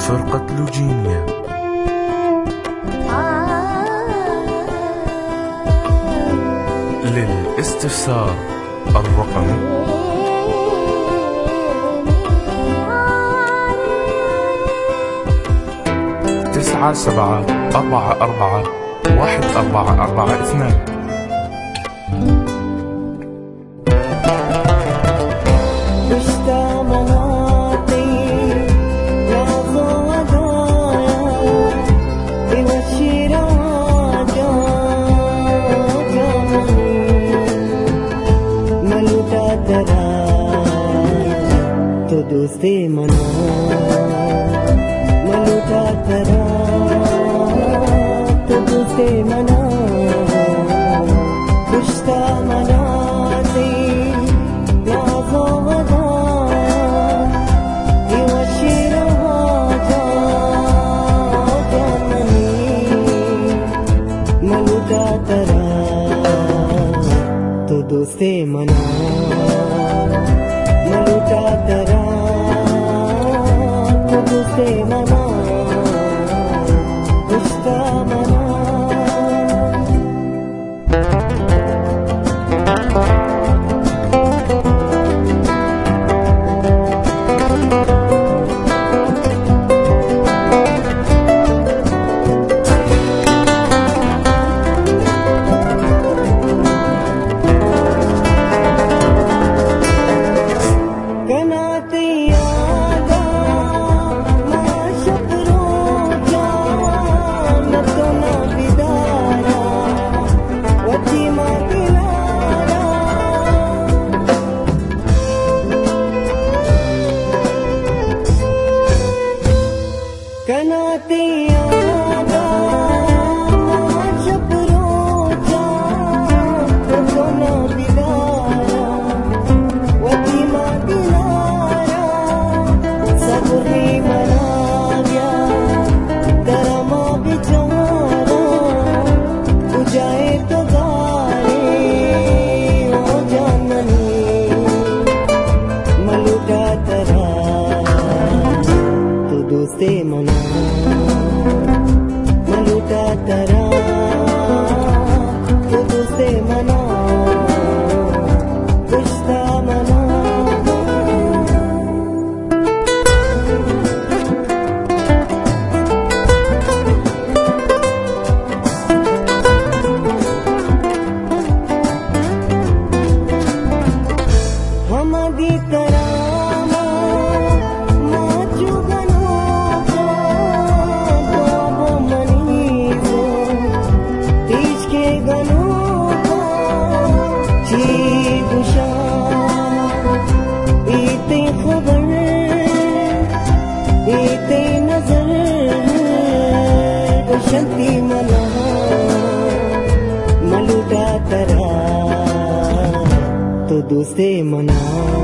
فرقة لوجينيا. للاستفسار الرقم 97441442. तो दोस्ते मना मलूटा करा, तो दोस्ते मना कुश्ता मना दे नाज़ो वदा ये वशीर वाजा जाननी मलूटा करा, तो दोस्ते मना मलूटा करा, तो दोस्ते मना कुश्ता मना। दोस्ते मना मलूटा करा, तो दोस्ते मना कुश्ता मना। हमारी तरह शक्ति मना मलूटा करा, तो दोस्ते मना।